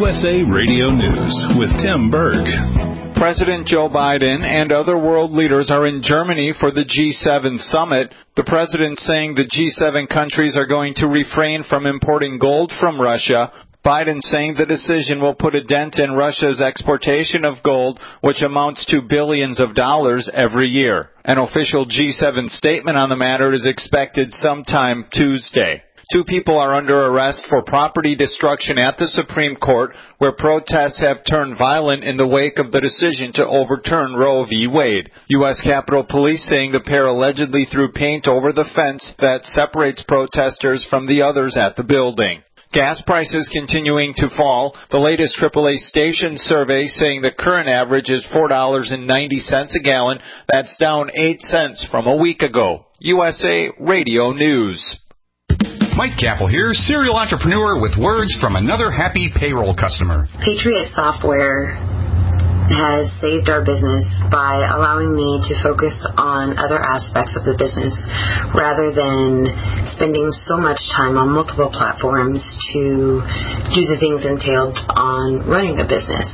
USA Radio News with Tim Berg. President Joe Biden and other world leaders are in Germany for the G7 summit. The president saying the G7 countries are going to refrain from importing gold from Russia. Biden saying the decision will put a dent in Russia's exportation of gold, which amounts to billions of dollars every year. An official G7 statement on the matter is expected sometime Tuesday. 2 people are under arrest for property destruction at the Supreme Court, where protests have turned violent in the wake of the decision to overturn Roe v. Wade. U.S. Capitol Police saying the pair allegedly threw paint over the fence that separates protesters from the others at the building. Gas prices continuing to fall. The latest AAA station survey saying the current average is $4.90 a gallon. That's down 8 cents from a week ago. USA Radio News. Mike Capel here, serial entrepreneur with words from another happy payroll customer. Patriot Software has saved our business by allowing me to focus on other aspects of the business rather than spending so much time on multiple platforms to do the things entailed on running a business.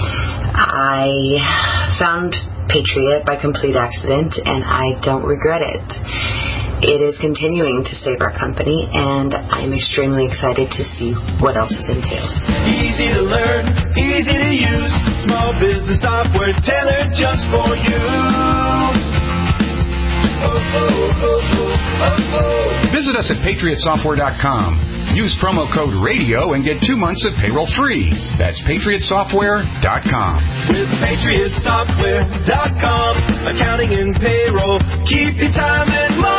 I found Patriot by complete accident, and I don't regret it. It is continuing to save our company, and I'm extremely excited to see what else it entails. Easy to learn, easy to use, small business software tailored just for you. Visit us at PatriotSoftware.com. Use promo code RADIO and get 2 months of payroll free. That's PatriotSoftware.com. With PatriotSoftware.com, accounting and payroll, keep your time and money.